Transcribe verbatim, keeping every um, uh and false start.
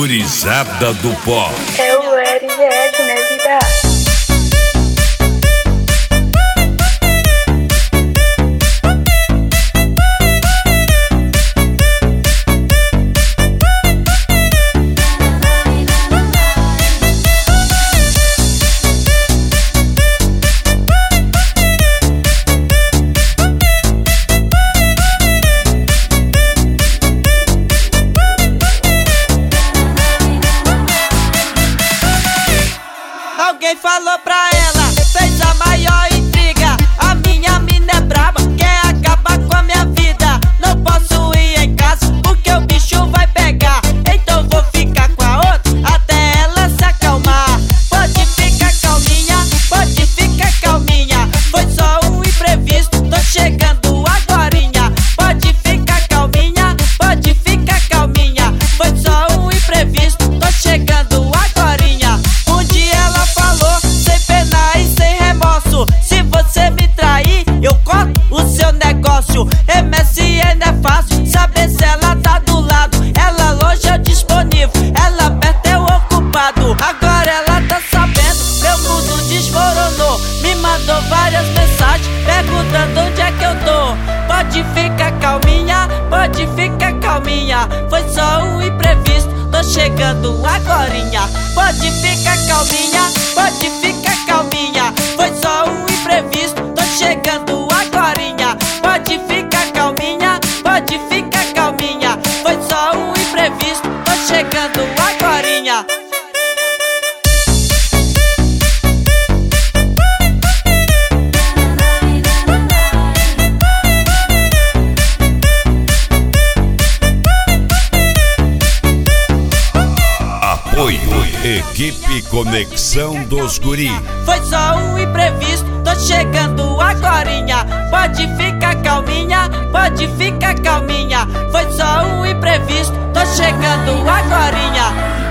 Gurizada do Pó. É o R Z S, né, vida? Alguém falou pra ela, fez a maior intriga. A minha mina é braba, quer acabar com a minha vida. Não posso ir em casa porque o bicho vai pegar. Então vou ficar com a outra até ela se acalmar. Pode ficar calminha, pode ficar calminha. Foi só um imprevisto, tô chegando agorinha. Pode ficar calminha, pode ficar calminha. Foi só um imprevisto, tô chegando agorinha. Um dia ela falou, sem pena e sem remorso: se você me trair, eu corto o seu negócio. M S N é fácil, saber se ela tá do lado. Ela longe é disponível, ela perto é o ocupado. Agora ela tá sabendo, meu mundo desmoronou. Me mandou várias mensagens perguntando onde é que eu tô. Pode ficar calminha, pode ficar calminha. Foi só um imprevisto, tô chegando agorinha. Pode ficar calminha, pode ficar calminha. Foi só um imprevisto, tô chegando agorinha. Pode ficar calminha, pode ficar calminha. Foi só um imprevisto, tô chegando agorinha. Apoio Equipe Conexão dos Guri. Foi só um imprevisto, tô chegando agorinha. Pode ficar calminha, pode ficar calminha. Foi só um imprevisto, tô chegando agorinha.